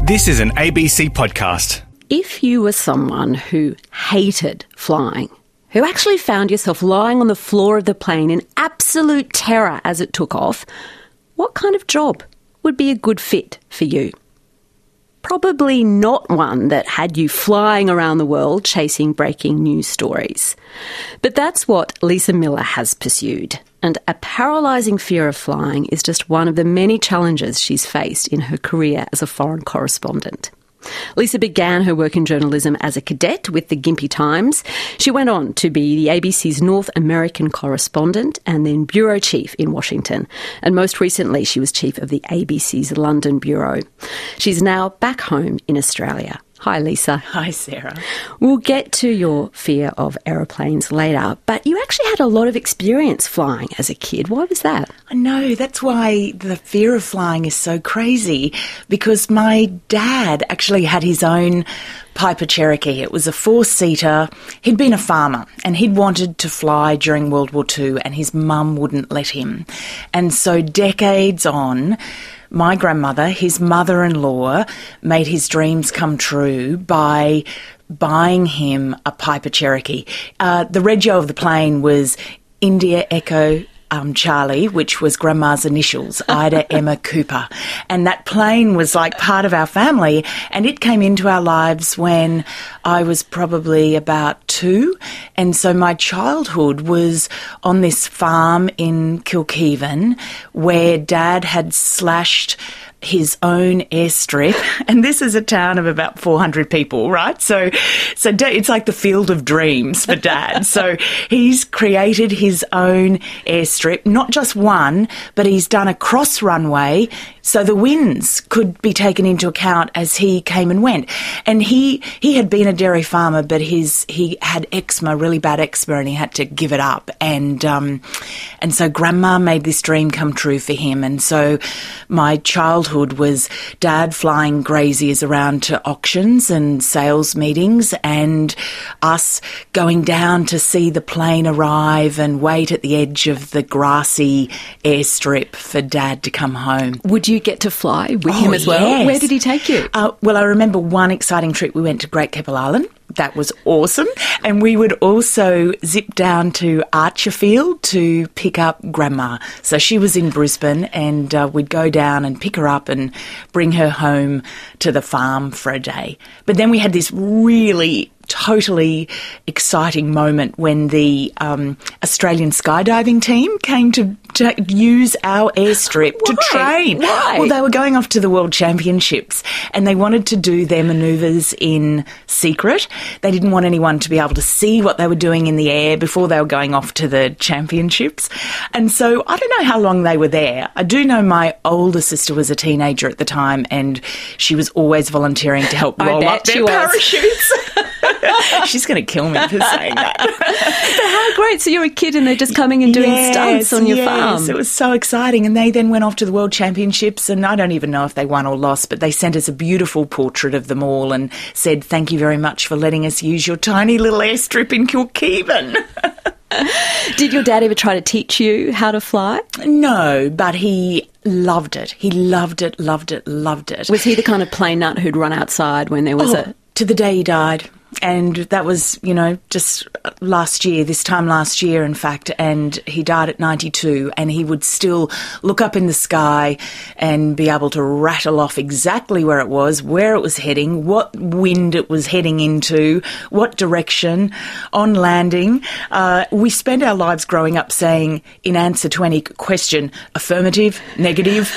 This is an ABC podcast. If you were someone who hated flying, who actually found yourself lying on the floor of the plane in absolute terror as it took off, what kind of job would be a good fit for you? Probably not one that had you flying around the world chasing breaking news stories. But that's what Lisa Miller has pursued. And a paralysing fear of flying is just one of the many challenges she's faced in her career as a foreign correspondent. Lisa began her work in journalism as a cadet with the Gympie Times. She went on to be the ABC's North American correspondent and then bureau chief in Washington. And most recently, she was chief of the ABC's London bureau. She's now back home in Australia. Hi, Lisa. Hi, Sarah. We'll get to your fear of aeroplanes later, but you actually had a lot of experience flying as a kid. Why was that? I know, that's why the fear of flying is so crazy, because my dad actually had his own Piper Cherokee. It was a four-seater. He'd been a farmer and he'd wanted to fly during World War II and his mum wouldn't let him. And so decades on, my grandmother, his mother-in-law, made his dreams come true by buying him a Piper Cherokee. The rego of the plane was India Echo Charlie, which was Grandma's initials, Ida Emma Cooper. And that plane was like part of our family, and it came into our lives when I was probably about 2. And so my childhood was on this farm in Kilkheven where Dad had slashed his own airstrip, and this is a town of about 400 people, right? So it's like the field of dreams for Dad. So he's created his own airstrip, not just one, but he's done a cross runway so the winds could be taken into account as he came and went. And he had been a dairy farmer, but he had eczema, really bad eczema, and he had to give it up. And so Grandma made this dream come true for him. And so my childhood was Dad flying graziers around to auctions and sales meetings and us going down to see the plane arrive and wait at the edge of the grassy airstrip for Dad to come home. Would you get to fly with him as well? Yes. Where did he take you? Well, I remember one exciting trip. We went to Great Keppel Island. That was awesome. And we would also zip down to Archerfield to pick up Grandma. So she was in Brisbane, and we'd go down and pick her up and bring her home to the farm for a day. But then we had this really totally exciting moment when the Australian skydiving team came to use our airstrip to train. Why? Well, they were going off to the World Championships and they wanted to do their manoeuvres in secret. They didn't want anyone to be able to see what they were doing in the air before they were going off to the championships. And so I don't know how long they were there. I do know my older sister was a teenager at the time and she was always volunteering to help roll up their parachutes. She's going to kill me for saying that. But how great. So you're a kid and they're just coming and doing stunts on your farm. Yes, it was so exciting. And they then went off to the World Championships, and I don't even know if they won or lost, but they sent us a beautiful portrait of them all and said, thank you very much for letting us use your tiny little airstrip in Kilkheven. Did your dad ever try to teach you how to fly? No, but he loved it. He loved it, loved it, loved it. Was he the kind of plane nut who'd run outside when there was to the day he died. And that was, just this time last year, in fact, and he died at 92, and he would still look up in the sky and be able to rattle off exactly where it was heading, what wind it was heading into, what direction, on landing. We spent our lives growing up saying, in answer to any question, affirmative, negative.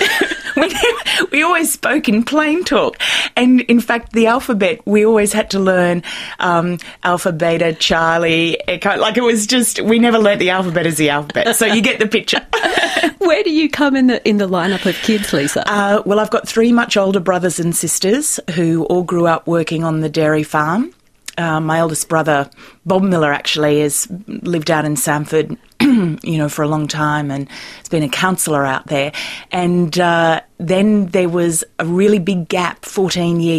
We always spoke in plain talk. And in fact, the alphabet, we always had to learn Alpha, Beta, Charlie, Echo. Like it was just, we never learnt the alphabet as the alphabet. So you get the picture. Where do you come in the lineup of kids, Lisa? Well, I've got 3 much older brothers and sisters who all grew up working on the dairy farm. My eldest brother, Bob Miller, actually has lived out in Samford, for a long time and has been a counsellor out there. And then there was a really big gap, 14-year gap,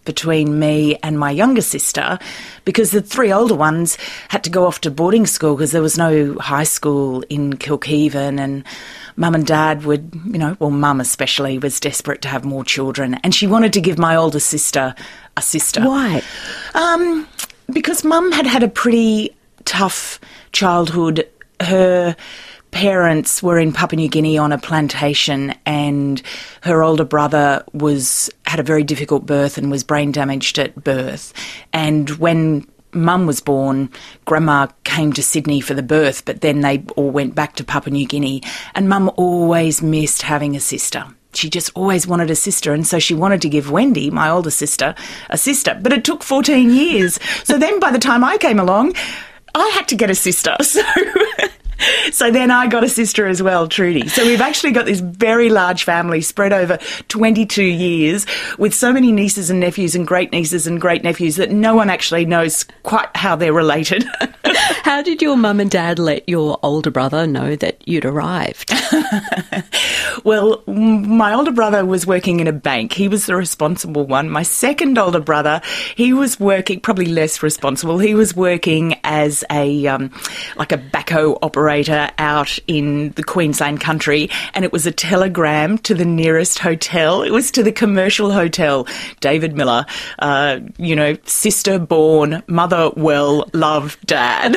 between me and my younger sister because the three older ones had to go off to boarding school because there was no high school in Kilkheven, and Mum and Dad would, Mum especially was desperate to have more children, and she wanted to give my older sister a sister. Why? Because Mum had had a pretty tough childhood. Her parents were in Papua New Guinea on a plantation, and her older brother had a very difficult birth and was brain damaged at birth. And when Mum was born, Grandma came to Sydney for the birth, but then they all went back to Papua New Guinea, and Mum always missed having a sister. She just always wanted a sister, and so she wanted to give Wendy, my older sister, a sister. But it took 14 years. So then by the time I came along, I had to get a sister. So then I got a sister as well, Trudy. So we've actually got this very large family spread over 22 years with so many nieces and nephews and great-nieces and great-nephews that no one actually knows quite how they're related. How did your mum and dad let your older brother know that you'd arrived? Well, my older brother was working in a bank. He was the responsible one. My second older brother, he was working, probably less responsible. He was working as a backhoe operator out in the Queensland country, and it was a telegram to the nearest hotel. It was to the Commercial Hotel. David Miller, sister born, mother well, love dad.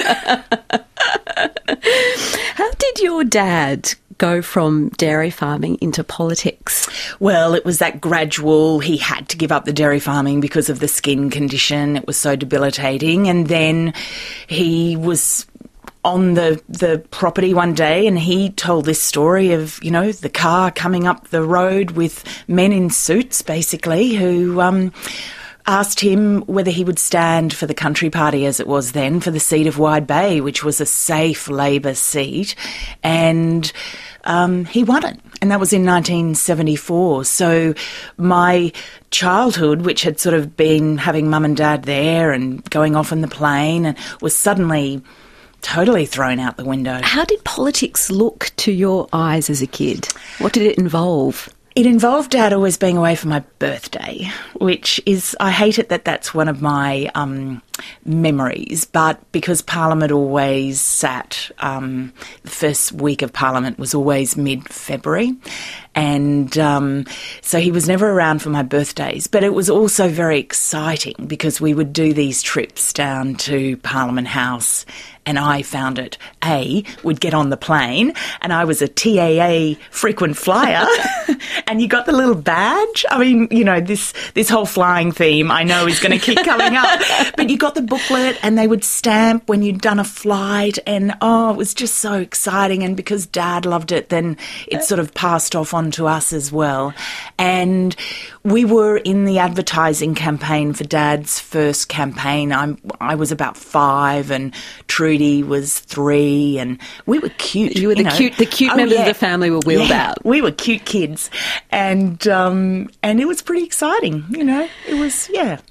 How did your dad go from dairy farming into politics? Well, it was that gradual. He had to give up the dairy farming because of the skin condition. It was so debilitating. And then he was on the property one day, and he told this story of, the car coming up the road with men in suits, basically, who asked him whether he would stand for the Country Party, as it was then, for the seat of Wide Bay, which was a safe Labor seat, and he won it. And that was in 1974. So my childhood, which had sort of been having Mum and Dad there and going off on the plane, and was suddenly totally thrown out the window. How did politics look to your eyes as a kid? What did it involve? It involved Dad always being away for my birthday, which is, I hate it that that's one of my memories, but because Parliament always sat, the first week of Parliament was always mid-February, and so he was never around for my birthdays. But it was also very exciting because we would do these trips down to Parliament House, and I found it, would get on the plane, and I was a TAA frequent flyer, and you got the little badge. I mean, this whole flying theme I know is going to keep coming up, but you got the booklet, and they would stamp when you'd done a flight, and it was just so exciting. And because Dad loved it, then it sort of passed off onto us as well. And we were in the advertising campaign for Dad's first campaign. I was about 5, and Trudy was 3, and we were cute. You were the cute members of the family were wheeled out. We were cute kids, and it was pretty exciting. It was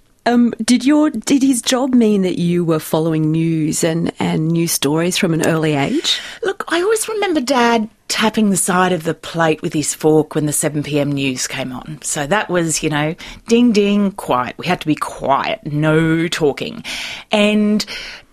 Did his job mean that you were following news and news stories from an early age? Look, I always remember Dad tapping the side of the plate with his fork when the 7 p.m. news came on. So that was, ding, ding, quiet. We had to be quiet, no talking. And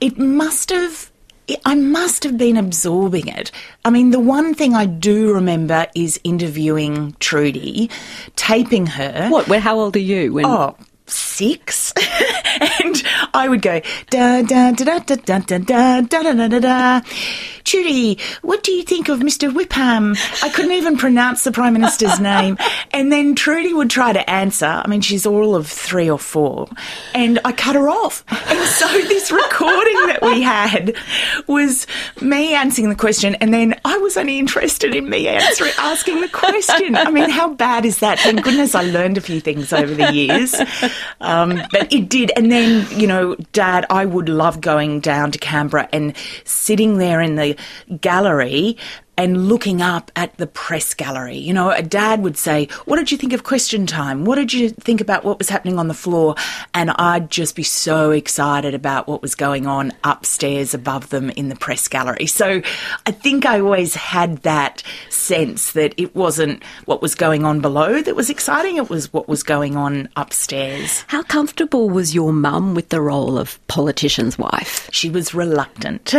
I must have been absorbing it. I mean, the one thing I do remember is interviewing Trudy, taping her. How old are you? 6, and I would go da da da da da da da da da da da. Trudy, what do you think of Mr. Whipham? I couldn't even pronounce the Prime Minister's name. And then Trudy would try to answer. I mean, she's all of 3 or 4. And I cut her off. And so this recording that we had was me answering the question, and then I was only interested in me asking the question. I mean, how bad is that? Thank goodness I learned a few things over the years. But it did. And then, Dad, I would love going down to Canberra and sitting there in the gallery and looking up at the press gallery. You know, a dad would say, what did you think of Question Time? What did you think about what was happening on the floor? And I'd just be so excited about what was going on upstairs above them in the press gallery. So I think I always had that sense that it wasn't what was going on below that was exciting, it was what was going on upstairs. How comfortable was your mum with the role of politician's wife? She was reluctant.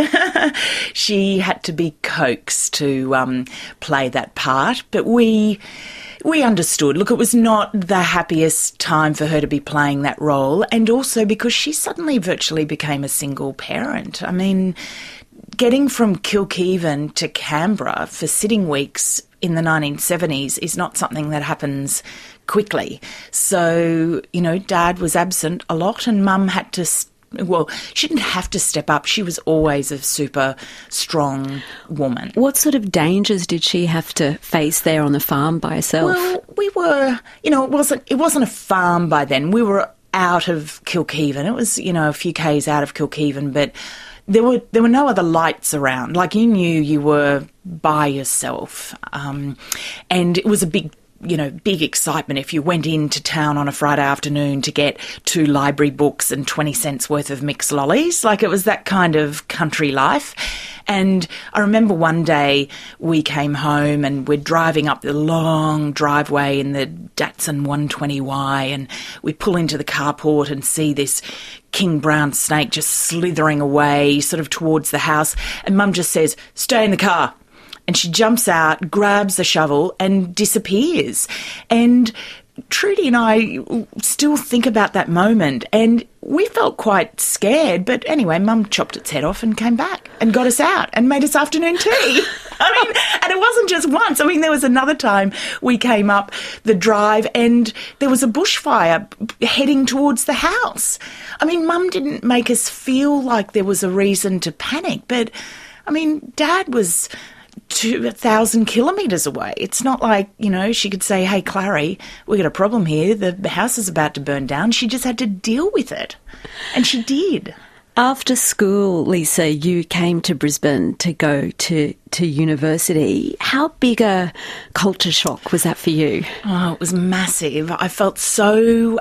She had to be coaxed to play that part, but we understood. Look, it was not the happiest time for her to be playing that role, and also because she suddenly virtually became a single parent. I mean, getting from Kilkevin to Canberra for sitting weeks in the 1970s is not something that happens quickly. So, you know, Dad was absent a lot and Mum had to she didn't have to step up. She was always a super strong woman. What sort of dangers did she have to face there on the farm by herself? Well, we were, you know, it wasn't a farm by then. We were out of Kilkevin. It was, you know, a few k's out of Kilkevin, but there were no other lights around. Like, you knew you were by yourself. And it was a big excitement if you went into town on a Friday afternoon to get 2 library books and 20 cents worth of mixed lollies. Like, it was that kind of country life. And I remember one day we came home and we're driving up the long driveway in the Datsun 120Y and we pull into the carport and see this king brown snake just slithering away sort of towards the house. And Mum just says, "Stay in the car." And she jumps out, grabs the shovel and disappears. And Trudy and I still think about that moment and we felt quite scared. But anyway, Mum chopped its head off and came back and got us out and made us afternoon tea. I mean, and it wasn't just once. I mean, there was another time we came up the drive and there was a bushfire heading towards the house. I mean, Mum didn't make us feel like there was a reason to panic. But, I mean, Dad was 1,000 kilometres away. It's not like, you know, she could say, "Hey, Clary, we got a problem here. The house is about to burn down." She just had to deal with it. And she did. After school, Lisa, you came to Brisbane to go to university. How big a culture shock was that for you? Oh, it was massive. I felt so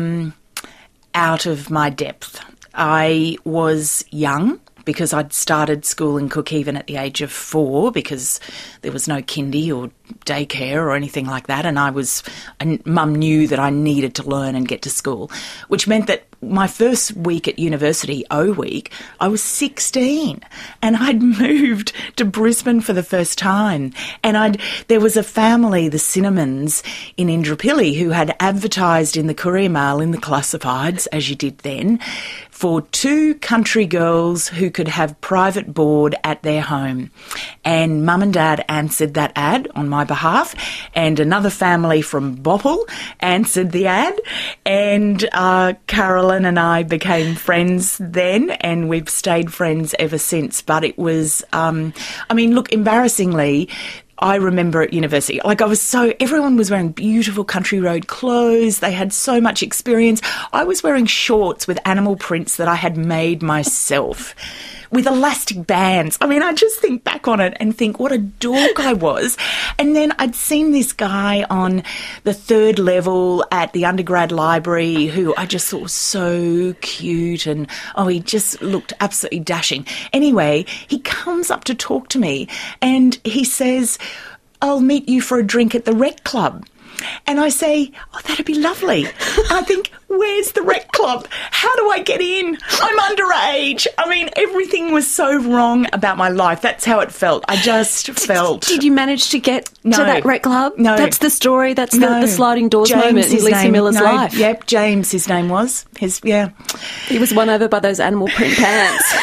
out of my depth. I was young, because I'd started school in Kilkevin at the age of 4 because there was no kindy or daycare or anything like that, and Mum knew that I needed to learn and get to school, which meant that my first week at university, O week, I was 16 and I'd moved to Brisbane for the first time, and there was a family, the Cinnamons in Indooroopilly, who had advertised in the Courier Mail in the classifieds, as you did then, for 2 country girls who could have private board at their home. And Mum and Dad answered that ad on my behalf, and another family from Bopple answered the ad, and Carolyn and I became friends then, and we've stayed friends ever since. But it was, embarrassingly, I remember at university, everyone was wearing beautiful country road clothes. They had so much experience. I was wearing shorts with animal prints that I had made myself with elastic bands. I mean, I just think back on it and think what a dork I was. And then I'd seen this guy on the 3rd level at the undergrad library who I just thought was so cute, and he just looked absolutely dashing. Anyway, he comes up to talk to me and he says, "I'll meet you for a drink at the Rec Club." And I say, "Oh, that'd be lovely." And I think, where's the Rec Club? How do I get in? I'm underage. I mean, everything was so wrong about my life. That's how it felt. I just felt... Did you manage to get to that Rec Club? No. That's the story. That's the sliding doors moment in Lisa Miller's life. Yep, James, his name was. He was won over by those animal print pants.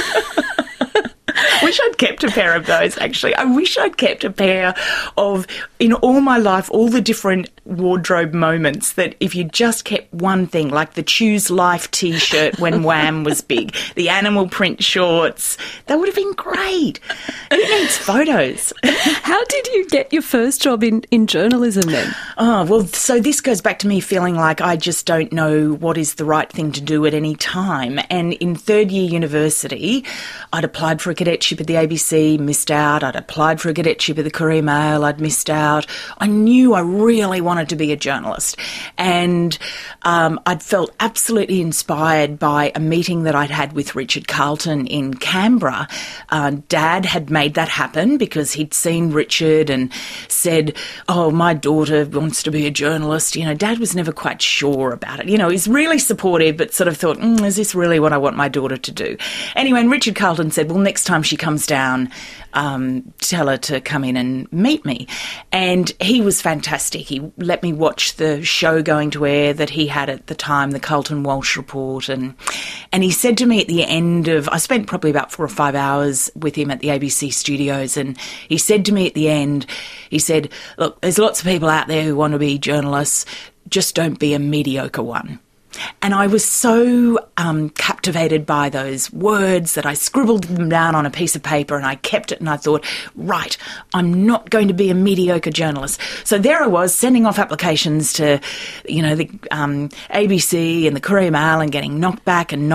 I wish I'd kept a pair of those, actually. I wish I'd kept a pair of, in all my life, all the different wardrobe moments that if you just kept one thing, like the Choose Life T-shirt when Wham was big, the animal print shorts, that would have been great. Who needs photos? How did you get your first job in journalism then? Oh, well, so this goes back to me feeling like I just don't know what is the right thing to do at any time. And in 3rd year university, I'd applied for a cadetship cadetship at the ABC, missed out. I'd applied for a cadetship at the Courier Mail, I'd missed out. I knew I really wanted to be a journalist. And I'd felt absolutely inspired by a meeting that I'd had with Richard Carlton in Canberra. Dad had made that happen because he'd seen Richard and said, oh, my daughter wants to be a journalist. You know, Dad was never quite sure about it. You know, he's really supportive, but sort of thought, is this really what I want my daughter to do? Anyway, and Richard Carlton said, well, next time she comes down, tell her to come in and meet me. And he was fantastic. He let me watch the show going to air that he had at the time, the Carlton Walsh Report. And he said to me at the end of, I spent probably about 4 or 5 hours with him at the ABC studios. And he said to me at the end, he said, look, there's lots of people out there who want to be journalists. Just don't be a mediocre one. And I was so captivated by those words that I scribbled them down on a piece of paper and I kept it and I thought, right, I'm not going to be a mediocre journalist. So there I was sending off applications to, you know, the ABC and the Courier Mail and getting knocked back. And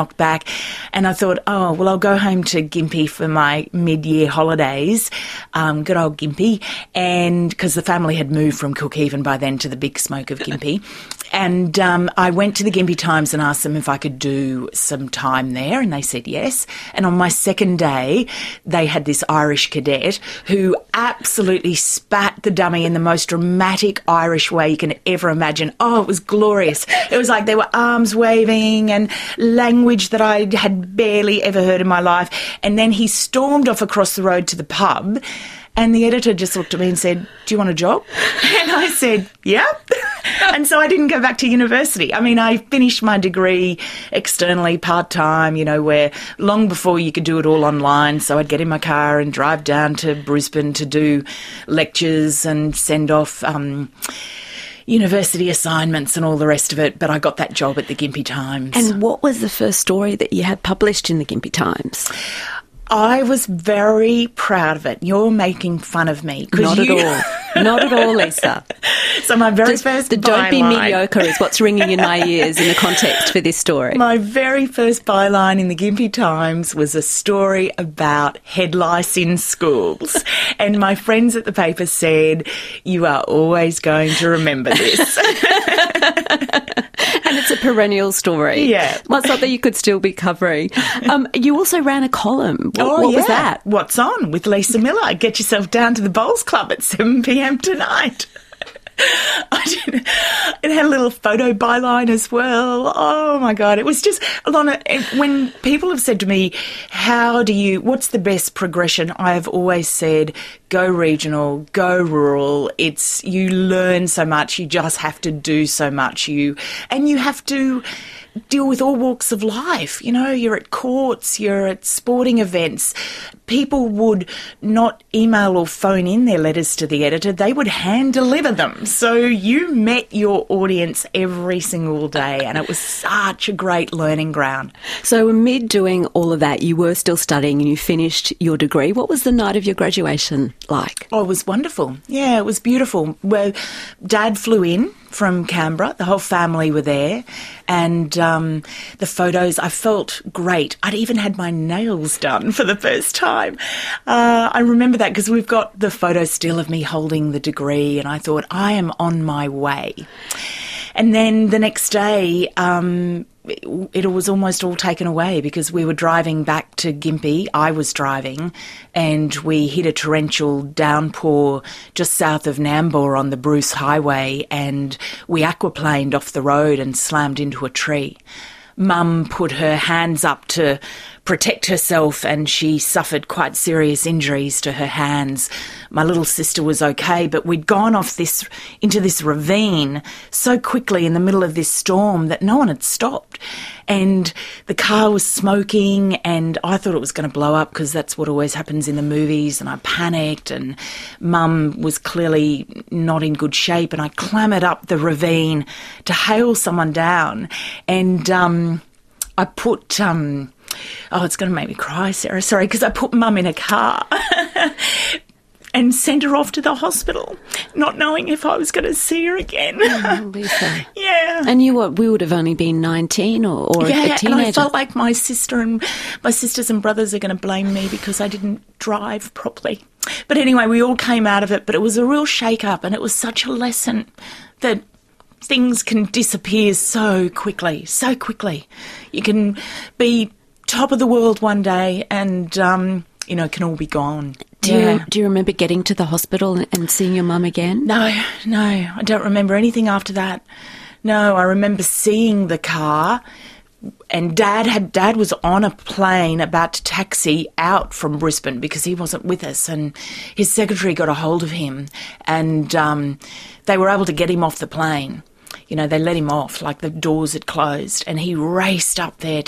I thought, oh, well, I'll go home to Gympie for my mid-year holidays, good old Gympie, and because the family had moved from Cookhaven by then to the big smoke of Gympie. And I went to the Gympie Times and asked them if I could do some time there, and they said yes. And on my second day, they had this Irish cadet who absolutely spat the dummy in the most dramatic Irish way you can ever imagine. Oh, it was glorious. It was like there were arms waving and language that I had barely ever heard in my life. And then he stormed off across the road to the pub, and the editor just looked at me and said, do you want a job? And I said, yeah. And so I didn't go back to university. I mean, I finished my degree externally part-time, you know, where long before you could do it all online. So I'd get in my car and drive down to Brisbane to do lectures and send off university assignments and all the rest of it. But I got that job at the Gympie Times. And what was the first story that you had published in the Gympie Times? I was very proud of it. You're making fun of me. Not at all. Not at all, Lisa. So my very first the don't be mediocre is what's ringing in my ears in the context for this story. My very first byline in the Gympie Times was a story about head lice in schools. And my friends at the paper said, you are always going to remember this. And it's a perennial story. Yeah. Well, something you could still be covering. You also ran a column. What was that? What's On with Lisa Miller. Get yourself down to the Bowls Club at 7 p.m. tonight. It had a little photo byline as well. Oh my God. It was just when people have said to me, what's the best progression? I have always said, go regional, go rural. You learn so much. You just have to do so much. You have to deal with all walks of life. You know, you're at courts, you're at sporting events. People would not email or phone in their letters to the editor. They would hand deliver them. So you met your audience every single day, and it was such a great learning ground. So amid doing all of that, you were still studying and you finished your degree. What was the night of your graduation like? Oh, it was wonderful. Yeah, it was beautiful. Well, Dad flew in from Canberra. The whole family were there. And the photos, I felt great. I'd even had my nails done for the first time. I remember that because we've got the photo still of me holding the degree, and I thought, I am on my way. And then the next day, it was almost all taken away because we were driving back to Gympie. I was driving, and we hit a torrential downpour just south of Nambour on the Bruce Highway, and we aquaplaned off the road and slammed into a tree. Mum put her hands up to protect herself, and she suffered quite serious injuries to her hands. My little sister was okay, but we'd gone off into this ravine so quickly in the middle of this storm that no one had stopped. And the car was smoking, and I thought it was going to blow up because that's what always happens in the movies, and I panicked, and Mum was clearly not in good shape, and I clambered up the ravine to hail someone down, and I put... it's going to make me cry, Sarah. Sorry, because I put Mum in a car. and sent her off to the hospital, not knowing if I was going to see her again. Oh, Lisa. Yeah. And we would have only been 19 or a teenager. And I felt like my sisters and brothers are going to blame me because I didn't drive properly. But anyway, we all came out of it, but it was a real shake-up, and it was such a lesson that things can disappear so quickly, so quickly. You can be top of the world one day and, it can all be gone. Do you remember getting to the hospital and seeing your mum again? No, I don't remember anything after that. No, I remember seeing the car, and Dad was on a plane about to taxi out from Brisbane because he wasn't with us, and his secretary got a hold of him, and they were able to get him off the plane. They let him off, like the doors had closed, and he raced up there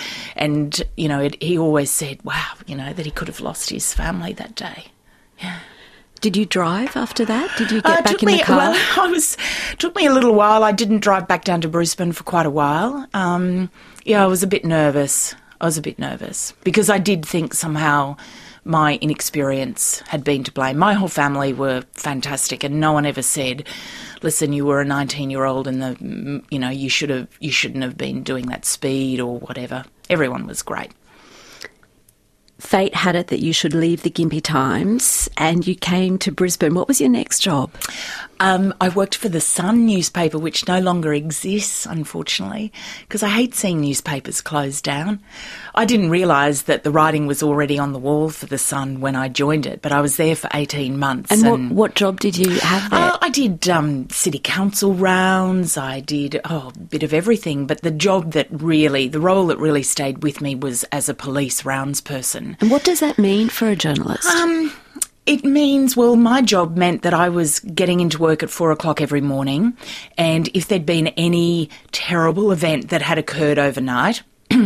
he always said, wow, that he could have lost his family that day. Yeah. Did you drive after that? Did you get back in the car? Well, took me a little while. I didn't drive back down to Brisbane for quite a while. I was a bit nervous. Because I did think somehow my inexperience had been to blame. My whole family were fantastic, and no one ever said, listen, you were a 19-year-old and you shouldn't have been doing that speed or whatever. Everyone was great. Fate had it that you should leave the Gympie Times and you came to Brisbane. What was your next job? I worked for the Sun newspaper, which no longer exists, unfortunately, because I hate seeing newspapers close down. I didn't realise that the writing was already on the wall for the Sun when I joined it, but I was there for 18 months. And what job did you have there? I did city council rounds. I did a bit of everything, but the role that really stayed with me was as a police rounds person. And what does that mean for a journalist? It means, my job meant that I was getting into work at 4 o'clock every morning, and if there'd been any terrible event that had occurred overnight,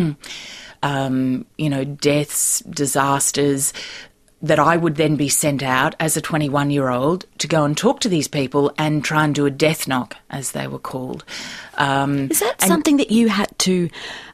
deaths, disasters, that I would then be sent out as a 21-year-old to go and talk to these people and try and do a death knock, as they were called. Is that something that you had to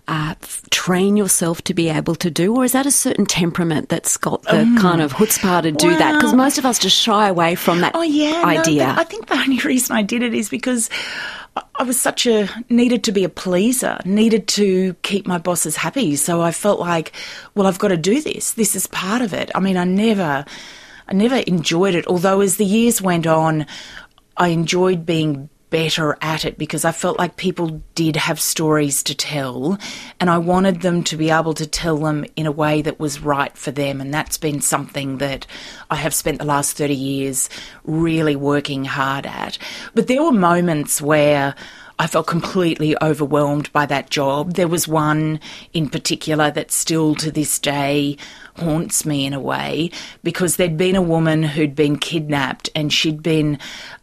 train yourself to be able to do, or is that a certain temperament that's got the kind of chutzpah to do that? Because most of us just shy away from that idea. No, I think the only reason I did it is because I was needed to be a pleaser, needed to keep my bosses happy. So I felt like, I've got to do this. This is part of it. I mean, I never enjoyed it, although as the years went on, I enjoyed being better at it because I felt like people did have stories to tell and I wanted them to be able to tell them in a way that was right for them, and that's been something that I have spent the last 30 years really working hard at. But there were moments where I felt completely overwhelmed by that job. There was one in particular that still to this day haunts me in a way, because there'd been a woman who'd been kidnapped and she'd been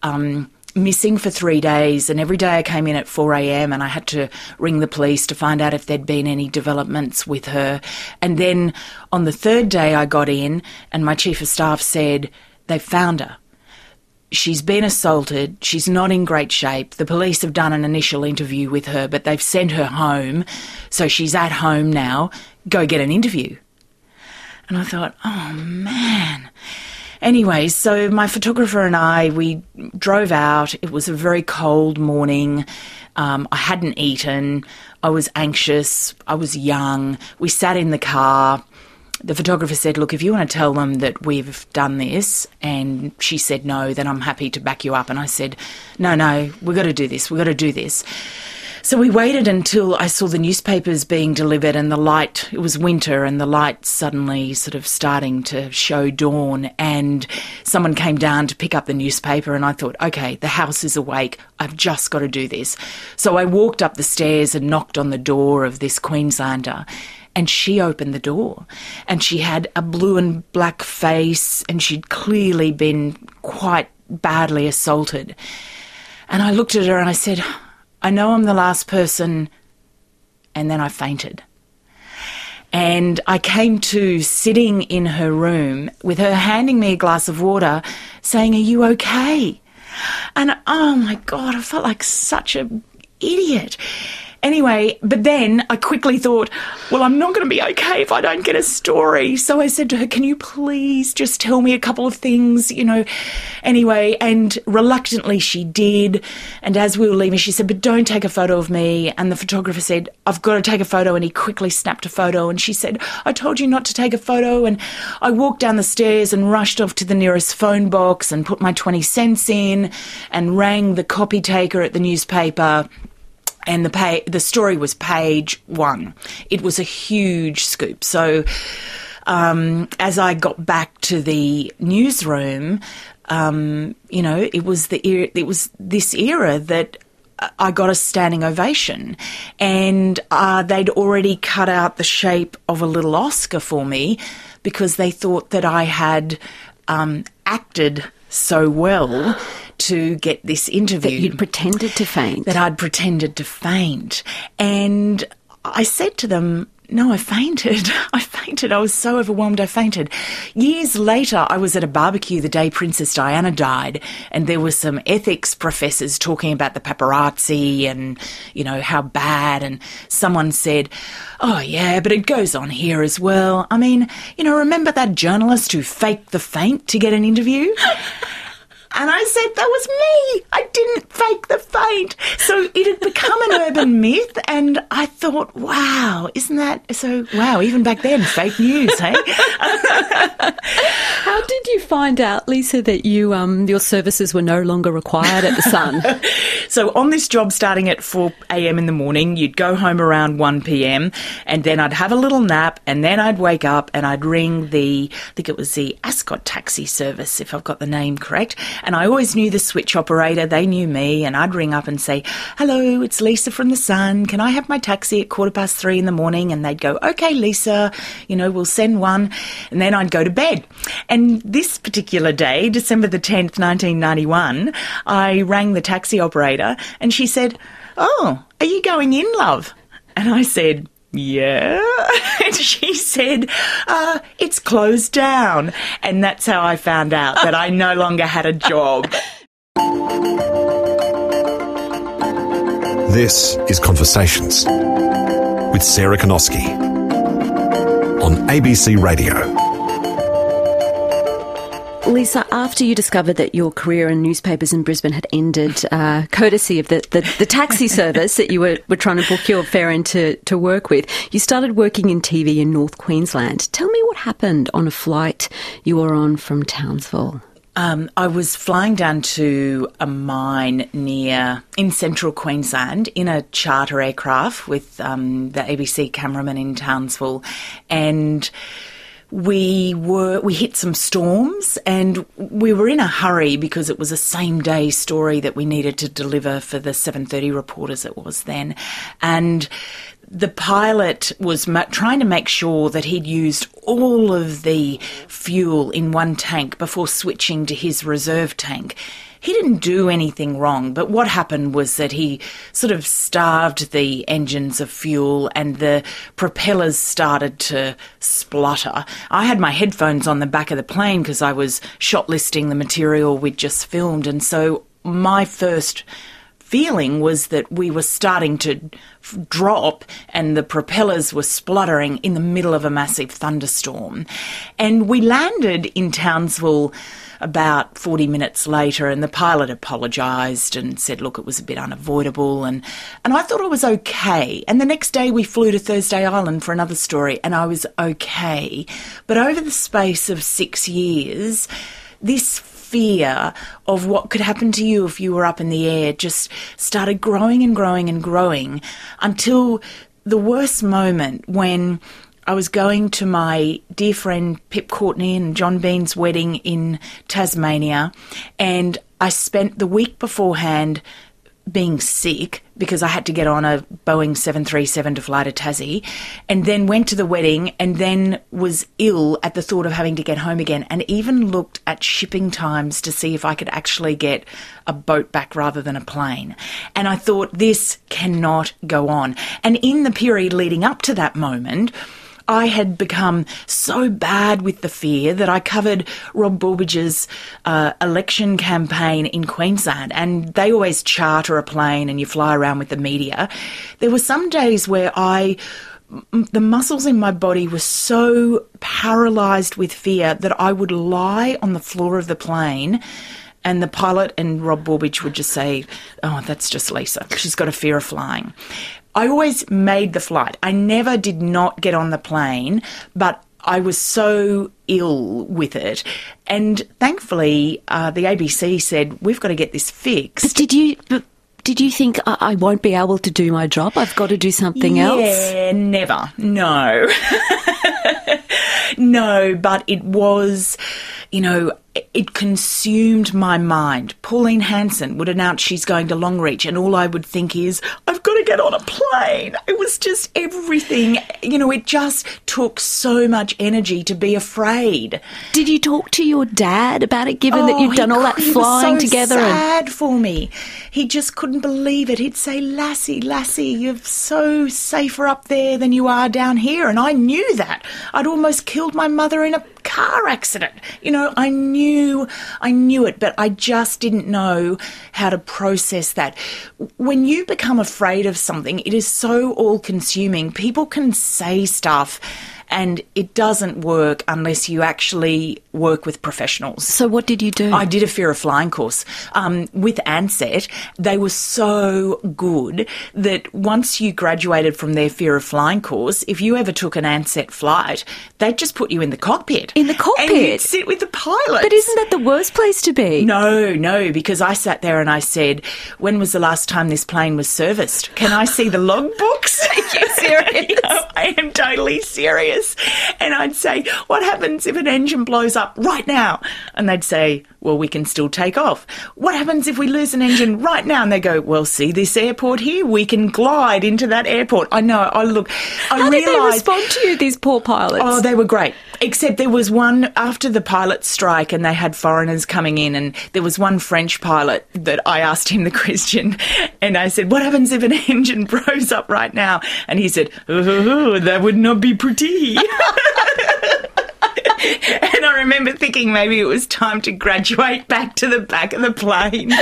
missing for 3 days, and every day I came in at 4 a.m. and I had to ring the police to find out if there'd been any developments with her. And then on the third day I got in and my chief of staff said, they found her. She's been assaulted. She's not in great shape. The police have done an initial interview with her, but they've sent her home. So she's at home now. Go get an interview. And I thought, oh, man. Anyway, so my photographer and I, we drove out. It was a very cold morning. I hadn't eaten. I was anxious. I was young. We sat in the car. The photographer said, look, if you want to tell them that we've done this, and she said no, then I'm happy to back you up. And I said, no, we've got to do this. We've got to do this. So we waited until I saw the newspapers being delivered and the light, it was winter, and the light suddenly sort of starting to show dawn, and someone came down to pick up the newspaper, and I thought, okay, the house is awake. I've just got to do this. So I walked up the stairs and knocked on the door of this Queenslander, and she opened the door, and she had a blue and black face, and she'd clearly been quite badly assaulted. And I looked at her and I said, I know I'm the last person, and then I fainted. And I came to sitting in her room with her handing me a glass of water saying, are you okay? And oh my God, I felt like such an idiot. Anyway, but then I quickly thought, well, I'm not going to be okay if I don't get a story. So I said to her, can you please just tell me a couple of things, Anyway, and reluctantly she did. And as we were leaving, she said, but don't take a photo of me. And the photographer said, I've got to take a photo. And he quickly snapped a photo. And she said, I told you not to take a photo. And I walked down the stairs and rushed off to the nearest phone box and put my 20 cents in and rang the copy taker at the newspaper. And the story was page 1. It was a huge scoop. So as I got back to the newsroom, it was this era that I got a standing ovation, and they'd already cut out the shape of a little Oscar for me because they thought that I had acted so well to get this interview. That you'd pretended to faint. That I'd pretended to faint. And I said to them, no, I fainted. I was so overwhelmed I fainted. Years later, I was at a barbecue the day Princess Diana died, and there were some ethics professors talking about the paparazzi and, how bad, and someone said, oh, yeah, but it goes on here as well. I mean, remember that journalist who faked the faint to get an interview? And I said, that was me. I didn't fake the faint. So it had become an urban myth, and I thought, wow, isn't that so? Wow, even back then, fake news, hey? How did you find out, Lisa, that your services were no longer required at the Sun? So on this job starting at 4 a.m. in the morning, you'd go home around 1 p.m, and then I'd have a little nap, and then I'd wake up and I'd ring I think it was the Ascot taxi service, if I've got the name correct. And I always knew the switch operator. They knew me, and I'd ring up and say, hello, it's Lisa from the Sun. Can I have my taxi at 3:15 in the morning? And they'd go, okay, Lisa, we'll send one. And then I'd go to bed. And this particular day, December the 10th, 1991, I rang the taxi operator, and she said, oh, are you going in, love? And I said, yeah. And she said, it's closed down. And that's how I found out that I no longer had a job. This is Conversations with Sarah Konoski on ABC Radio. Lisa, after you discovered that your career in newspapers in Brisbane had ended, courtesy of the taxi service that you were trying to book your fare in to work with, you started working in TV in North Queensland. Tell me what happened on a flight you were on from Townsville. I was flying down to a mine in central Queensland in a charter aircraft with the ABC cameraman in Townsville, and we hit some storms, and we were in a hurry because it was a same-day story that we needed to deliver for the 7:30 report, as it was then. And the pilot was trying to make sure that he'd used all of the fuel in one tank before switching to his reserve tank. He didn't do anything wrong, but what happened was that he sort of starved the engines of fuel and the propellers started to splutter. I had my headphones on the back of the plane because I was shot listing the material we'd just filmed, and so my first feeling was that we were starting to drop and the propellers were spluttering in the middle of a massive thunderstorm. And we landed in Townsville about 40 minutes later, and the pilot apologised and said, look, it was a bit unavoidable, and I thought I was okay. And the next day we flew to Thursday Island for another story, and I was okay. But over the space of 6 years, this fear of what could happen to you if you were up in the air just started growing and growing and growing until the worst moment when I was going to my dear friend Pip Courtney and John Bean's wedding in Tasmania, and I spent the week beforehand being sick because I had to get on a Boeing 737 to fly to Tassie, and then went to the wedding and then was ill at the thought of having to get home again, and even looked at shipping times to see if I could actually get a boat back rather than a plane. And I thought, this cannot go on. And in the period leading up to that moment, I had become so bad with the fear that I covered Rob Bourbige's election campaign in Queensland, and they always charter a plane and you fly around with the media. There were some days where the muscles in my body were so paralysed with fear that I would lie on the floor of the plane and the pilot and Rob Borbidge would just say, "Oh, that's just Lisa. She's got a fear of flying." I always made the flight. I never did not get on the plane, but I was so ill with it. And thankfully, the ABC said, "We've got to get this fixed." Did you think, I won't be able to do my job? I've got to do something else? Yeah, never. No. No, but it was, it consumed my mind. Pauline Hanson would announce she's going to Longreach, and all I would think is, I've got to get on a plane. It was just everything. It just took so much energy to be afraid. Did you talk to your dad about it, given that you'd done all that flying together? He was so sad for me. He just couldn't believe it. He'd say, Lassie, you're so safer up there than you are down here. And I knew that. I'd almost killed my mother in a car accident. I knew it, but I just didn't know how to process that. When you become afraid of something, it is so all-consuming. People can say stuff and it doesn't work unless you actually work with professionals. So what did you do? I did a fear of flying course with Ansett. They were so good that once you graduated from their fear of flying course, if you ever took an Ansett flight, they'd just put you in the cockpit. In the cockpit? And you'd sit with the pilot. But isn't that the worst place to be? No, because I sat there and I said, when was the last time this plane was serviced? Can I see the logbooks? Are you serious? I am totally serious. And I'd say, what happens if an engine blows up right now? And they'd say, well, we can still take off. What happens if we lose an engine right now? And they go, well, see this airport here? We can glide into that airport. I know. How did they respond to you, these poor pilots? Oh, they were great. Except there was one after the pilot strike and they had foreigners coming in, and there was one French pilot that I asked him the question and I said, what happens if an engine blows up right now? And he said, that would not be pretty. And I remember thinking maybe it was time to graduate back to the back of the plane.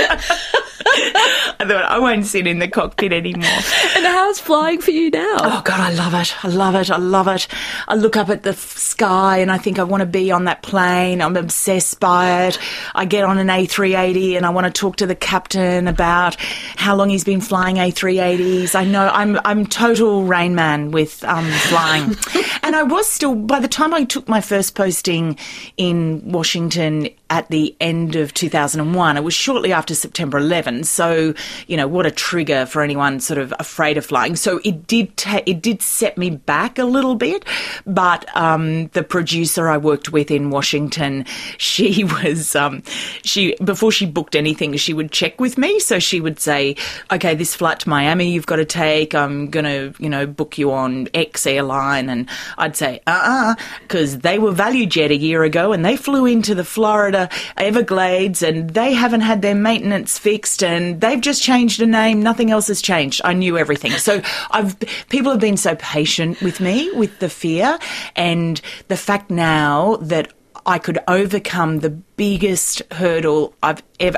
I thought, I won't sit in the cockpit anymore. And how's flying for you now? Oh, God, I love it. I love it. I look up at the sky and I think I want to be on that plane. I'm obsessed by it. I get on an A380 and I want to talk to the captain about how long he's been flying A380s. I know I'm total Rain Man with flying. And I was still, by the time I took my first posting in Washington at the end of 2001, it was shortly after September 11. So, what a trigger for anyone sort of afraid of flying. So it did set me back a little bit. But the producer I worked with in Washington, she was, before she booked anything, she would check with me. So she would say, okay, this flight to Miami you've got to take. I'm going to, book you on X airline. And I'd say, because they were ValueJet a year ago and they flew into the Florida Everglades and they haven't had their maintenance fixed and they've just changed a name. Nothing else has changed. I knew everything. So people have been so patient with me with the fear, and the fact now that I could overcome the biggest hurdle I've ever,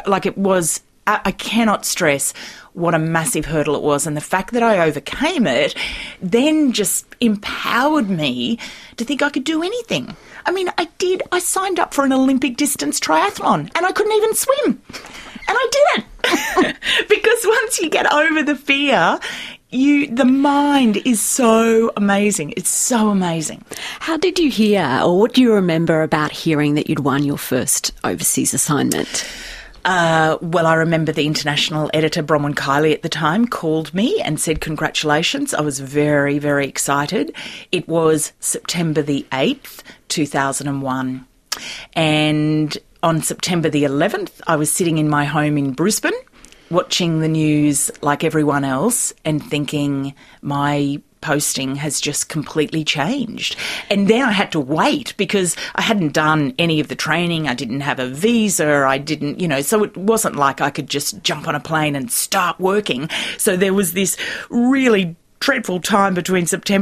I cannot stress what a massive hurdle it was. And the fact that I overcame it then just empowered me to think I could do anything. I mean, I signed up for an Olympic distance triathlon and I couldn't even swim. And I did it. Because once you get over the fear, the mind is so amazing. It's so amazing. How did you hear, or what do you remember about hearing that you'd won your first overseas assignment? Well, I remember the international editor, Bronwyn Kiley, at the time called me and said congratulations. I was very, very excited. It was September the 8th, 2001. And on September the 11th, I was sitting in my home in Brisbane, watching the news like everyone else and thinking my posting has just completely changed. And then I had to wait because I hadn't done any of the training. I didn't have a visa. I didn't, so it wasn't like I could just jump on a plane and start working. So there was this really dreadful time between September and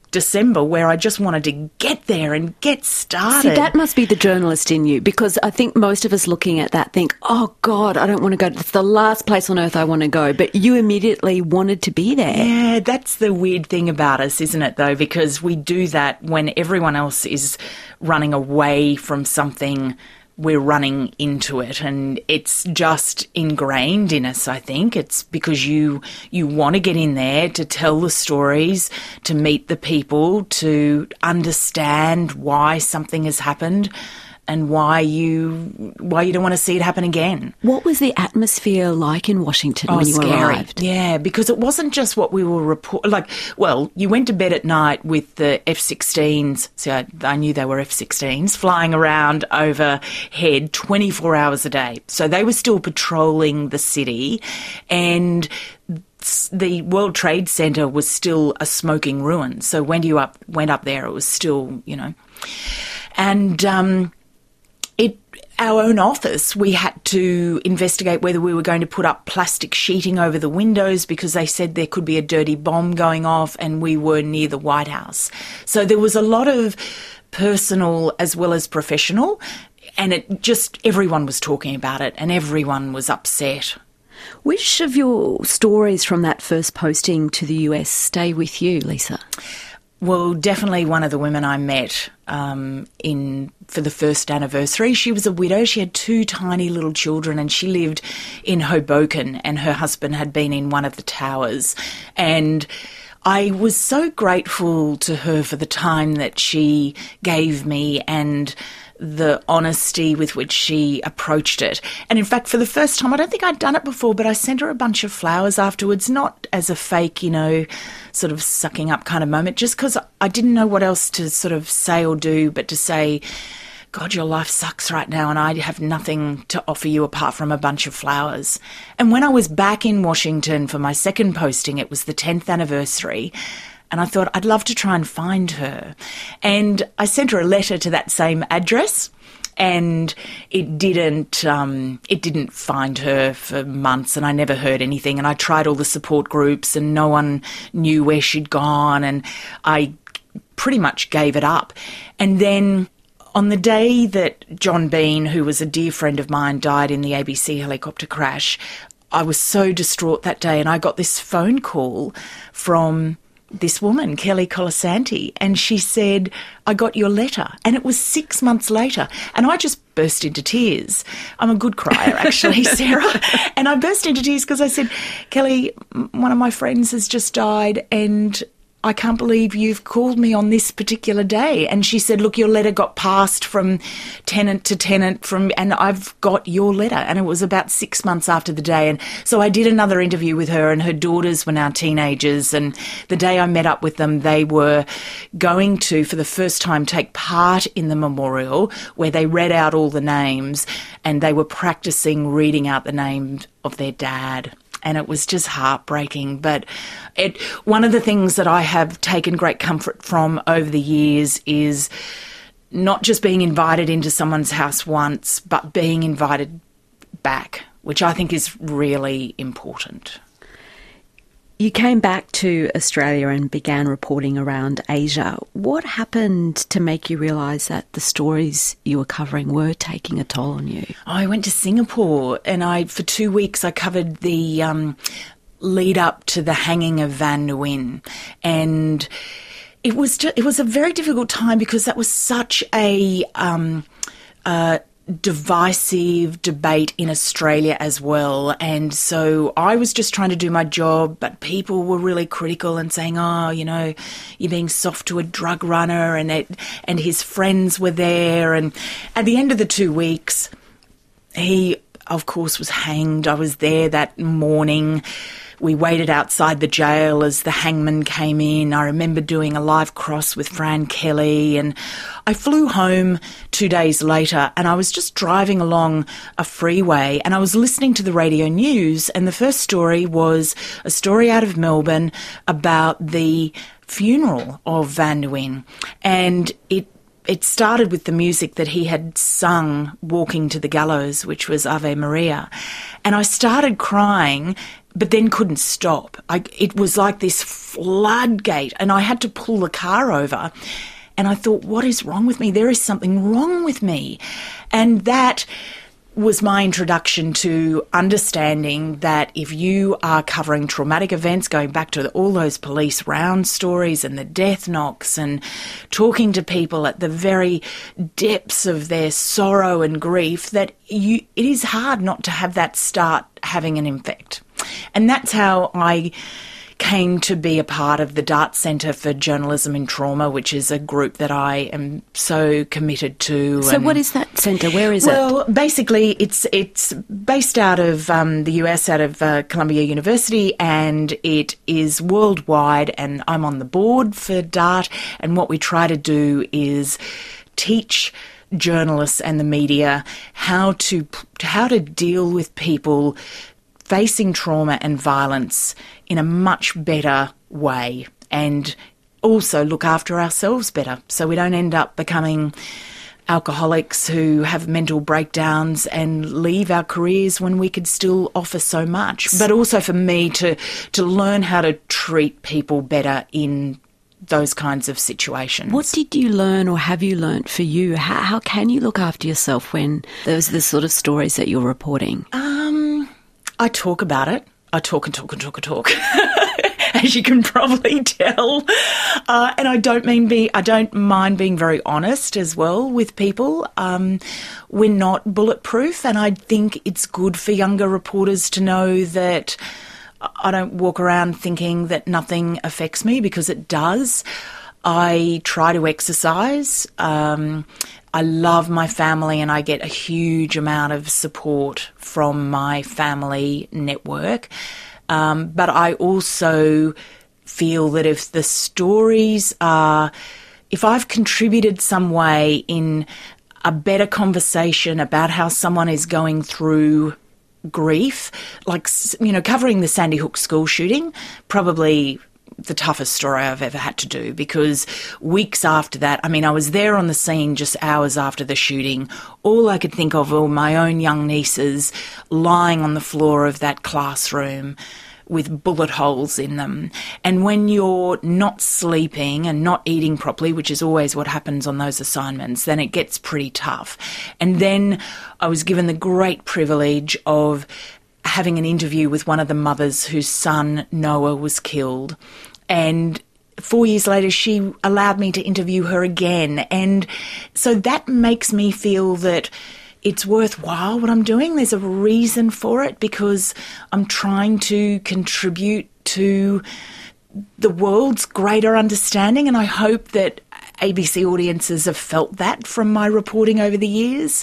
December where I just wanted to get there and get started. See, that must be the journalist in you, because I think most of us looking at that think, oh, God, I don't want to go. It's the last place on earth I want to go. But you immediately wanted to be there. Yeah, that's the weird thing about us, isn't it, though? Because we do that when everyone else is running away from something. We're running into it, and it's just ingrained in us, I think. It's because you want to get in there to tell the stories, to meet the people, to understand why something has happened and why you don't want to see it happen again. What was the atmosphere like in Washington when you arrived? Yeah, because it wasn't just what we were you went to bed at night with the F-16s. So I knew they were F-16s flying around overhead 24 hours a day. So they were still patrolling the city, and the World Trade Center was still a smoking ruin. So when you went up there, it was still, and our own office, we had to investigate whether we were going to put up plastic sheeting over the windows because they said there could be a dirty bomb going off, and we were near the White House. So there was a lot of personal as well as professional, and everyone was talking about it and everyone was upset. Which of your stories from that first posting to the US stay with you, Lisa? Well, definitely one of the women I met for the first anniversary. She was a widow. She had 2 tiny little children, and she lived in Hoboken, and her husband had been in one of the towers. And I was so grateful to her for the time that she gave me and the honesty with which she approached it. And in fact, for the first time, I don't think I'd done it before, but I sent her a bunch of flowers afterwards, not as a fake, sort of sucking up kind of moment, just because I didn't know what else to sort of say or do, but to say, God, your life sucks right now and I have nothing to offer you apart from a bunch of flowers. And when I was back in Washington for my second posting, it was the 10th anniversary, and I thought I'd love to try and find her. And I sent her a letter to that same address, and it didn't find her for months, and I never heard anything. And I tried all the support groups and no one knew where she'd gone, and I pretty much gave it up. And then on the day that John Bean, who was a dear friend of mine, died in the ABC helicopter crash, I was so distraught that day, and I got this phone call from this woman, Kelly Colasanti, and she said, I got your letter. And it was 6 months later. And I just burst into tears. I'm a good crier, actually, Sarah. And I burst into tears because I said, Kelly, one of my friends has just died, and I can't believe you've called me on this particular day. And she said, look, your letter got passed from tenant to tenant and I've got your letter. And it was about 6 months after the day. And so I did another interview with her, and her daughters were now teenagers. And the day I met up with them, they were going to, for the first time, take part in the memorial where they read out all the names, and they were practicing reading out the name of their dad. And it was just heartbreaking. But one of the things that I have taken great comfort from over the years is not just being invited into someone's house once, but being invited back, which I think is really important. You came back to Australia and began reporting around Asia. What happened to make you realise that the stories you were covering were taking a toll on you? I went to Singapore, and for 2 weeks I covered the lead up to the hanging of Van Nguyen. And it was a very difficult time because that was such a divisive debate in Australia as well. And so I was just trying to do my job, but people were really critical and saying, oh, you're being soft to a drug runner, and his friends were there. And at the end of the 2 weeks, he, of course, was hanged. I was there that morning. We waited outside the jail as the hangman came in. I remember doing a live cross with Fran Kelly, and I flew home 2 days later, and I was just driving along a freeway, and I was listening to the radio news, and the first story was a story out of Melbourne about the funeral of Van Nguyen, and it started with the music that he had sung walking to the gallows, which was Ave Maria. And I started crying but then couldn't stop. It was like this floodgate, and I had to pull the car over. And I thought, what is wrong with me? There is something wrong with me. And that was my introduction to understanding that if you are covering traumatic events, going back to all those police round stories and the death knocks and talking to people at the very depths of their sorrow and grief, that it is hard not to have that start having an effect. And that's how I came to be a part of the Dart Centre for Journalism in Trauma, which is a group that I am so committed to. So what is that centre? Where is it? Well, basically it's based out of the US, out of Columbia University, and it is worldwide, and I'm on the board for Dart, and what we try to do is teach journalists and the media how to deal with people facing trauma and violence in a much better way, and also look after ourselves better so we don't end up becoming alcoholics who have mental breakdowns and leave our careers when we could still offer so much. But also for me to learn how to treat people better in those kinds of situations. What did you learn, or have you learnt for you? How can you look after yourself when those are the sort of stories that you're reporting? I talk about it. I talk and talk and talk and talk, as you can probably tell. And I don't mind being very honest as well with people. We're not bulletproof, and I think it's good for younger reporters to know that I don't walk around thinking that nothing affects me, because it does. I try to exercise. I love my family, and I get a huge amount of support from my family network. But I also feel that if the stories if I've contributed some way in a better conversation about how someone is going through grief, like, covering the Sandy Hook school shooting, probably the toughest story I've ever had to do, because weeks after that, I was there on the scene just hours after the shooting. All I could think of were my own young nieces lying on the floor of that classroom with bullet holes in them. And when you're not sleeping and not eating properly, which is always what happens on those assignments, then it gets pretty tough. And then I was given the great privilege of having an interview with one of the mothers whose son, Noah, was killed. And 4 years later, she allowed me to interview her again. And so that makes me feel that it's worthwhile what I'm doing. There's a reason for it, because I'm trying to contribute to the world's greater understanding. And I hope that ABC audiences have felt that from my reporting over the years.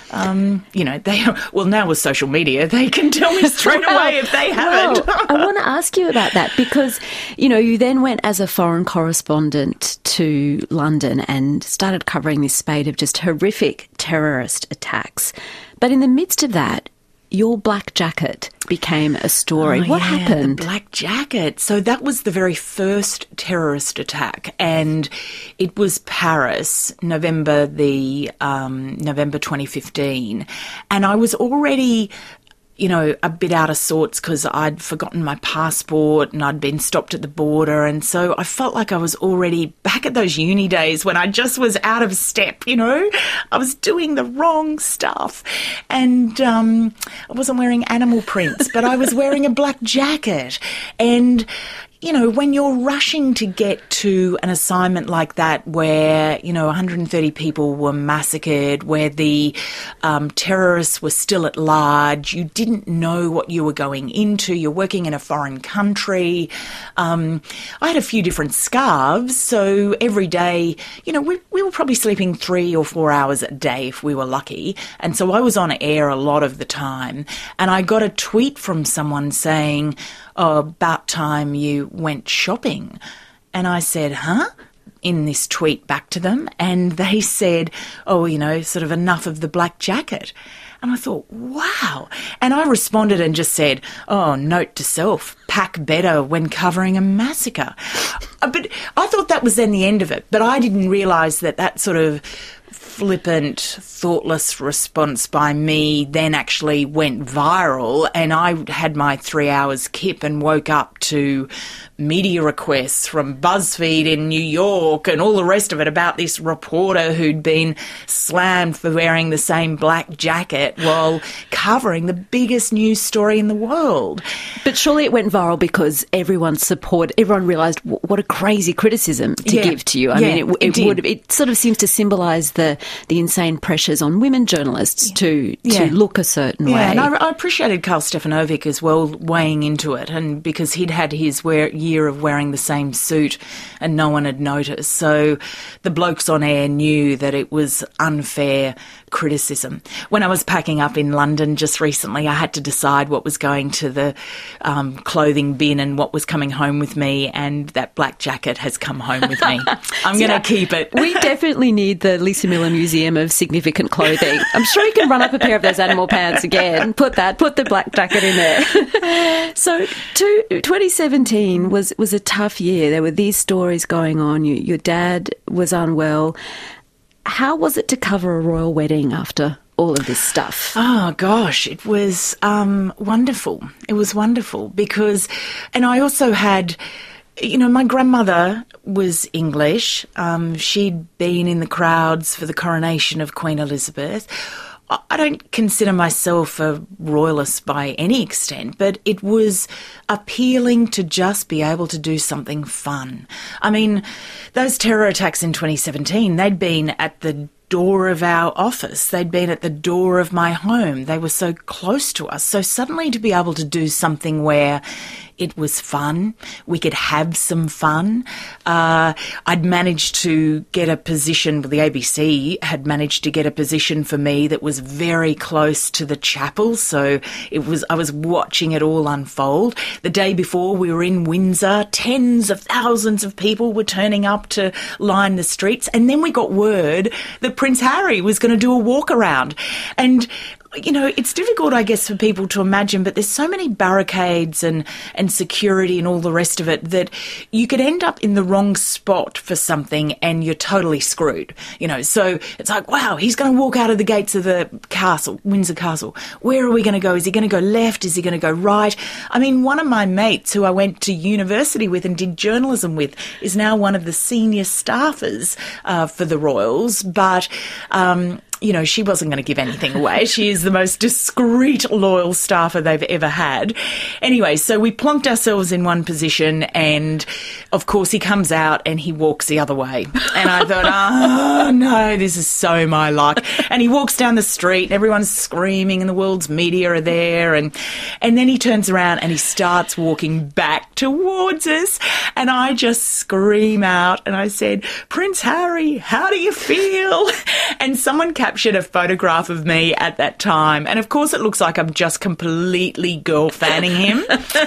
Now with social media, they can tell me straight away if they haven't. Well, I want to ask you about that, because, you then went as a foreign correspondent to London and started covering this spate of just horrific terrorist attacks. But in the midst of that, your black jacket became a story. What happened? The black jacket. So that was the very first terrorist attack, and it was Paris, November 2015. And I was already, a bit out of sorts, because I'd forgotten my passport and I'd been stopped at the border. And so I felt like I was already back at those uni days when I just was out of step, I was doing the wrong stuff. And I wasn't wearing animal prints, but I was wearing a black jacket. And when you're rushing to get to an assignment like that where, 130 people were massacred, where the terrorists were still at large, you didn't know what you were going into, you're working in a foreign country. I had a few different scarves, so every day, we were probably sleeping 3 or 4 hours a day if we were lucky. And so I was on air a lot of the time. And I got a tweet from someone saying, "Oh, about time you went shopping." And I said, "Huh?" in this tweet back to them. And they said, "Oh, sort of enough of the black jacket." And I thought, wow. And I responded and just said, "Oh, note to self, pack better when covering a massacre." But I thought that was then the end of it. But I didn't realise that sort of flippant, thoughtless response by me then actually went viral, and I had my 3 hours kip and woke up to media requests from BuzzFeed in New York and all the rest of it about this reporter who'd been slammed for wearing the same black jacket while covering the biggest news story in the world. But surely it went viral because everyone realised what a crazy criticism to give to you. I mean, it sort of seems to symbolise the insane pressures on women journalists to look a certain way. And I appreciated Karl Stefanovic as well weighing into it, and because he'd had his year of wearing the same suit and no one had noticed. So the blokes on air knew that it was unfair criticism. When I was packing up in London just recently, I had to decide what was going to the clothing bin and what was coming home with me, and that black jacket has come home with me. I'm going to keep it. We definitely need the Lisa Miller Museum of Significant Clothing. I'm sure you can run up a pair of those animal pants again. Put the black jacket in there. So 2017 was a tough year. There were these stories going on. Your dad was unwell. How was it to cover a royal wedding after all of this stuff? Oh, gosh, it was wonderful. It was wonderful because, and I also had, my grandmother was English. She'd been in the crowds for the coronation of Queen Elizabeth. I don't consider myself a royalist by any extent, but it was appealing to just be able to do something fun. I mean, those terror attacks in 2017, they'd been at the door of our office. They'd been at the door of my home. They were so close to us. So suddenly to be able to do something where it was fun, we could have some fun. I'd managed to get a position, the ABC had managed to get a position for me that was very close to the chapel. So I was watching it all unfold. The day before we were in Windsor, tens of thousands of people were turning up to line the streets. And then we got word that Prince Harry was going to do a walk around. And it's difficult, I guess, for people to imagine, but there's so many barricades and security and all the rest of it that you could end up in the wrong spot for something and you're totally screwed. So it's like, wow, he's going to walk out of the gates of the castle, Windsor Castle. Where are we going to go? Is he going to go left? Is he going to go right? I mean, one of my mates who I went to university with and did journalism with is now one of the senior staffers for the Royals, but she wasn't going to give anything away. She is the most discreet, loyal staffer they've ever had. Anyway, so we plonked ourselves in one position and, of course, he comes out and he walks the other way. And I thought, oh, no, this is so my luck. And he walks down the street and everyone's screaming and the world's media are there. And then he turns around and he starts walking back towards us. And I just scream out and I said, Prince Harry, how do you feel? And someone captured a photograph of me at that time. And of course it looks like I'm just completely girl fanning him,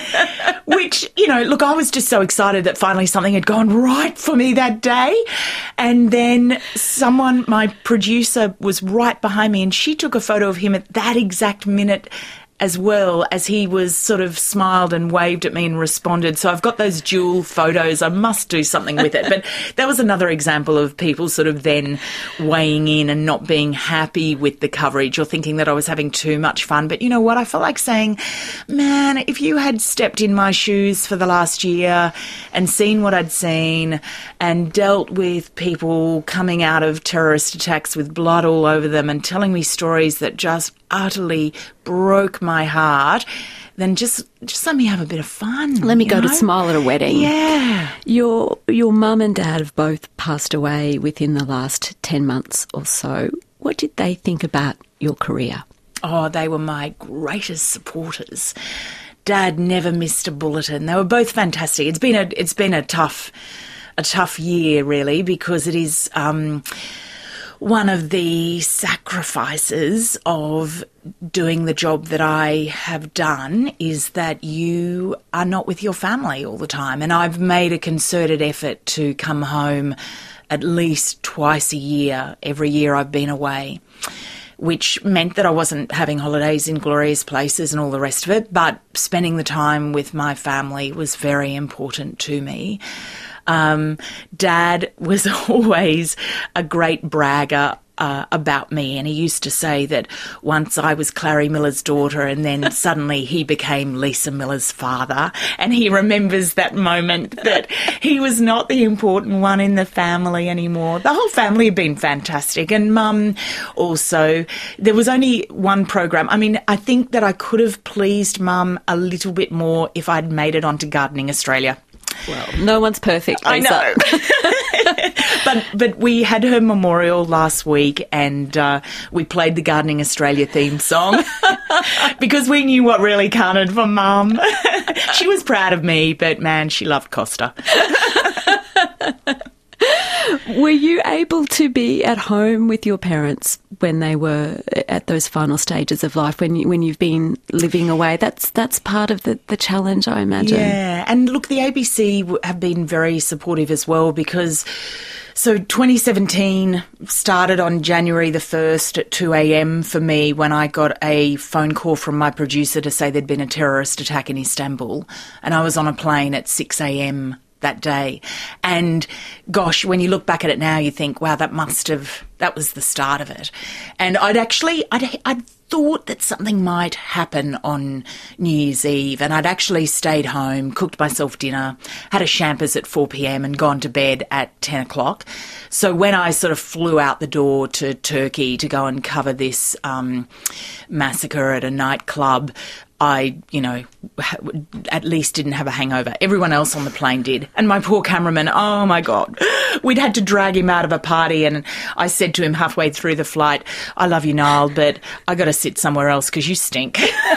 which, look, I was just so excited that finally something had gone right for me that day. And then my producer was right behind me and she took a photo of him at that exact minute as well, as he was sort of smiled and waved at me and responded. So I've got those dual photos. I must do something with it. But that was another example of people sort of then weighing in and not being happy with the coverage or thinking that I was having too much fun. But you know what? I felt like saying, man, if you had stepped in my shoes for the last year and seen what I'd seen and dealt with people coming out of terrorist attacks with blood all over them and telling me stories that just utterly broke my heart, then just let me have a bit of fun. Let me go to smile at a wedding. Yeah. Your mum and dad have both passed away within the last 10 months or so. What did they think about your career? Oh, they were my greatest supporters. Dad never missed a bulletin. They were both fantastic. It's been a tough year, really, because it is one of the sacrifices of doing the job that I have done is that you are not with your family all the time. And I've made a concerted effort to come home at least twice a year, every year I've been away, which meant that I wasn't having holidays in glorious places and all the rest of it, but spending the time with my family was very important to me. Dad was always a great bragger. about me, and he used to say that once I was Clary Miller's daughter and then suddenly he became Lisa Miller's father, and he remembers that moment that he was not the important one in the family anymore. The whole family had been fantastic, and Mum also. There was only one program. I mean, I think that I could have pleased Mum a little bit more if I'd made it onto Gardening Australia. Well, no one's perfect, Lisa. I know. But we had her memorial last week, and we played the Gardening Australia theme song because we knew what really counted for Mum. She was proud of me, but man, she loved Costa. Were you able to be at home with your parents when they were at those final stages of life, when you've been living away? That's part of the challenge, I imagine. Yeah, and look, the ABC have been very supportive as well, because so 2017 started on January the 1st at 2 a.m. for me, when I got a phone call from my producer to say there'd been a terrorist attack in Istanbul, and I was on a plane at 6 a.m. that day. And gosh, when you look back at it now, you think, wow, that was the start of it. And I'd thought that something might happen on New Year's Eve, and I'd actually stayed home, cooked myself dinner, had a champers at 4 p.m. and gone to bed at 10 o'clock. So when I sort of flew out the door to Turkey to go and cover this massacre at a nightclub, I, at least didn't have a hangover. Everyone else on the plane did. And my poor cameraman, oh my God, we'd had to drag him out of a party. And I said to him halfway through the flight, I love you, Niall, but I got to sit somewhere else because you stink.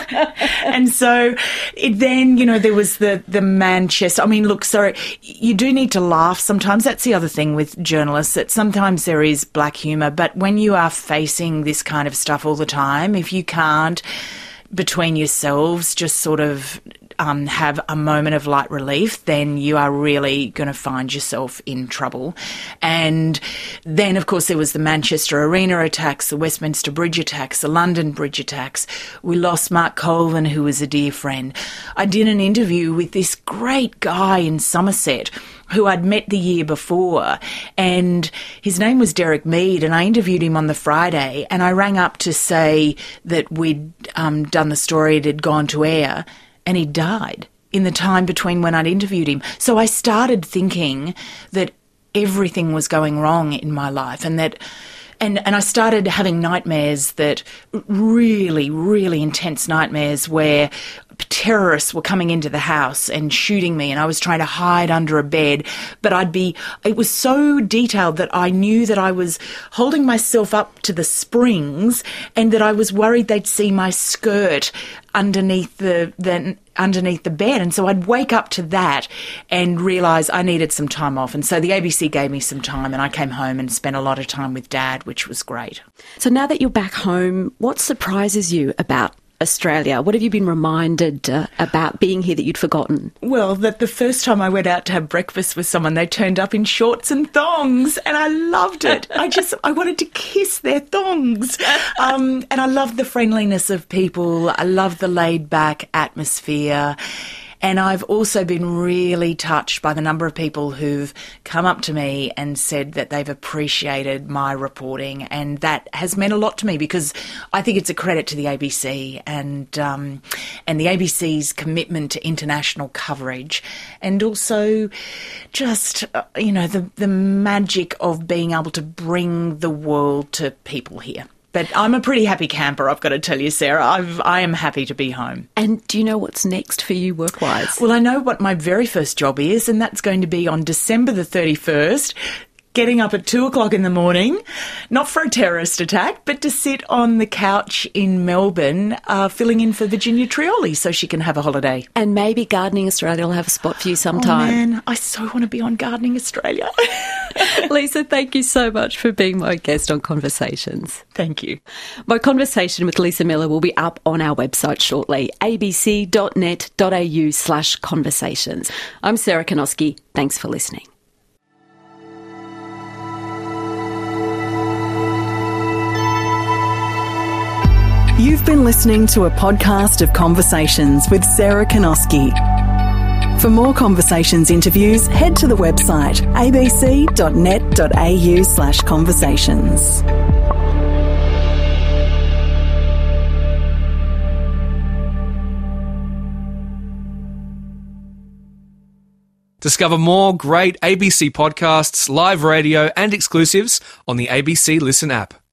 And so then, there was the Manchester. I mean, look, sorry, you do need to laugh sometimes. That's the other thing with journalists, that sometimes there is black humour. But when you are facing this kind of stuff all the time, if you can't, between yourselves, just sort of have a moment of light relief, then you are really going to find yourself in trouble. And then, of course, there was the Manchester Arena attacks, the Westminster Bridge attacks, the London Bridge attacks. We lost Mark Colvin, who was a dear friend. I did an interview with this great guy in Somerset who I'd met the year before, and his name was Derek Mead, and I interviewed him on the Friday, and I rang up to say that we'd done the story, it had gone to air, and he died in the time between when I'd interviewed him. So I started thinking that everything was going wrong in my life, and that and I started having nightmares, that really, really intense nightmares where terrorists were coming into the house and shooting me, and I was trying to hide under a bed, but it was so detailed that I knew that I was holding myself up to the springs, and that I was worried they'd see my skirt underneath the bed. And so I'd wake up to that and realise I needed some time off. And so the ABC gave me some time, and I came home and spent a lot of time with Dad, which was great. So now that you're back home, what surprises you about Australia? What have you been reminded about being here that you'd forgotten? Well, that the first time I went out to have breakfast with someone, they turned up in shorts and thongs, and I loved it. I wanted to kiss their thongs. And I loved the friendliness of people. I loved the laid-back atmosphere. And I've also been really touched by the number of people who've come up to me and said that they've appreciated my reporting, and that has meant a lot to me, because I think it's a credit to the ABC and the ABC's commitment to international coverage, and also just the magic of being able to bring the world to people here. But I'm a pretty happy camper, I've got to tell you, Sarah. I am happy to be home. And do you know what's next for you work-wise? Well, I know what my very first job is, and that's going to be on December the 31st, getting up at 2 o'clock in the morning, not for a terrorist attack, but to sit on the couch in Melbourne, filling in for Virginia Trioli so she can have a holiday. And maybe Gardening Australia will have a spot for you sometime. Oh, man, I so want to be on Gardening Australia. Lisa, thank you so much for being my guest on Conversations. Thank you. My conversation with Lisa Miller will be up on our website shortly, abc.net.au/conversations. I'm Sarah Kanoski. Thanks for listening. You've been listening to a podcast of Conversations with Sarah Kanoski. For more Conversations interviews, head to the website abc.net.au/conversations. Discover more great ABC podcasts, live radio and exclusives on the ABC Listen app.